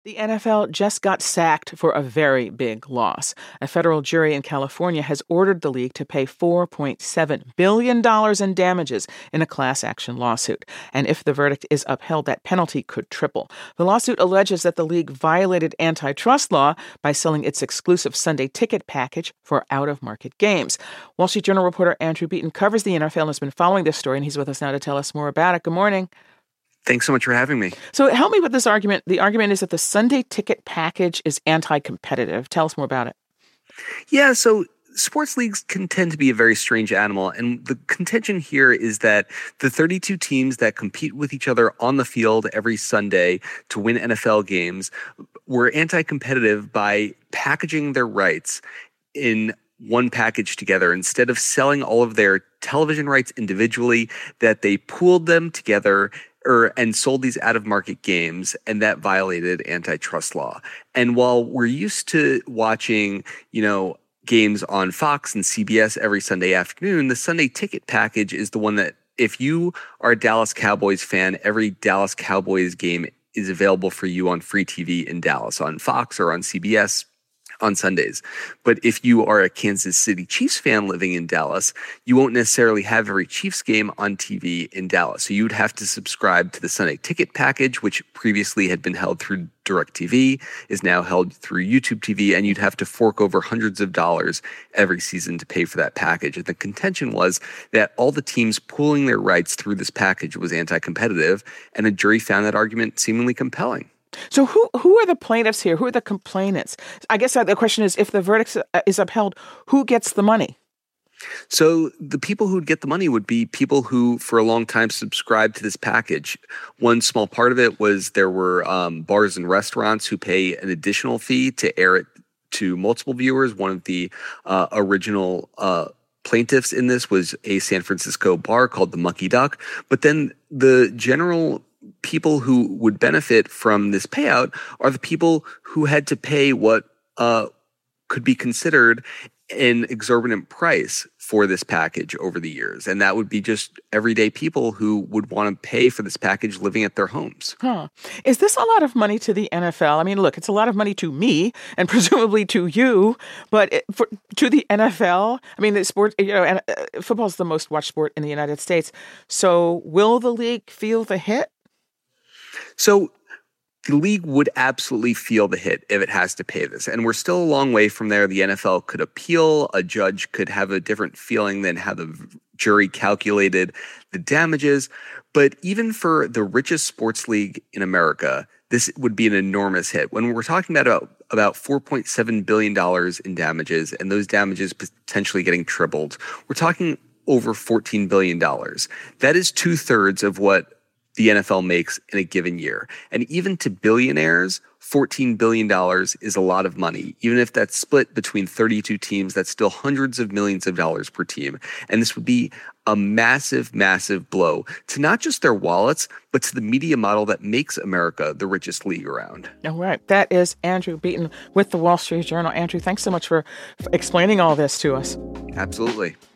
The NFL just got sacked for a very big loss. A federal jury in California has ordered the league to pay $4.7 billion in damages in a class action lawsuit. And if the verdict is upheld, that penalty could triple. The lawsuit alleges that the league violated antitrust law by selling its exclusive Sunday ticket package for out-of-market games. Wall Street Journal reporter Andrew Beaton covers the NFL and has been following this story, and he's with us now to tell us more about it. Good morning. Thanks so much for having me. So help me with this argument. The argument is that the Sunday ticket package is anti-competitive. Tell us more about it. Yeah, so sports leagues can tend to be a very strange animal. And the contention here is that the 32 teams that compete with each other on the field every Sunday to win NFL games were anti-competitive by packaging their rights in one package together. Instead of selling all of their television rights individually, that they pooled them together and sold these out-of-market games, and that violated antitrust law. And while we're used to watching, games on Fox and CBS every Sunday afternoon, the Sunday ticket package is the one that, if you are a Dallas Cowboys fan, every Dallas Cowboys game is available for you on free TV in Dallas, on Fox or on CBS on Sundays. But if you are a Kansas City Chiefs fan living in Dallas, you won't necessarily have every Chiefs game on TV in Dallas. So you'd have to subscribe to the Sunday ticket package, which previously had been held through DirecTV, is now held through YouTube TV, and you'd have to fork over hundreds of dollars every season to pay for that package. And the contention was that all the teams pooling their rights through this package was anti-competitive, and a jury found that argument seemingly compelling. So who are the plaintiffs here? Who are the complainants? I guess the question is, if the verdict is upheld, who gets the money? So the people who'd get the money would be people who, for a long time, subscribed to this package. One small part of it was there were bars and restaurants who pay an additional fee to air it to multiple viewers. One of the original plaintiffs in this was a San Francisco bar called the Mucky Duck. But then the general people who would benefit from this payout are the people who had to pay what could be considered an exorbitant price for this package over the years. And that would be just everyday people who would want to pay for this package living at their homes. Is this a lot of money to the NFL? I mean, look, it's a lot of money to me and presumably to you, but to the NFL, I mean, the sport, football is the most watched sport in the United States. So will the league feel the hit? So the league would absolutely feel the hit if it has to pay this. And we're still a long way from there. The NFL could appeal. A judge could have a different feeling than how the jury calculated the damages. But even for the richest sports league in America, this would be an enormous hit. When we're talking about $4.7 billion in damages, and those damages potentially getting tripled, we're talking over $14 billion. That is 2/3 of what the NFL makes in a given year. And even to billionaires, $14 billion is a lot of money. Even if that's split between 32 teams, that's still hundreds of millions of dollars per team. And this would be a massive, massive blow to not just their wallets, but to the media model that makes America the richest league around. All right. That is Andrew Beaton with the Wall Street Journal. Andrew, thanks so much for explaining all this to us. Absolutely.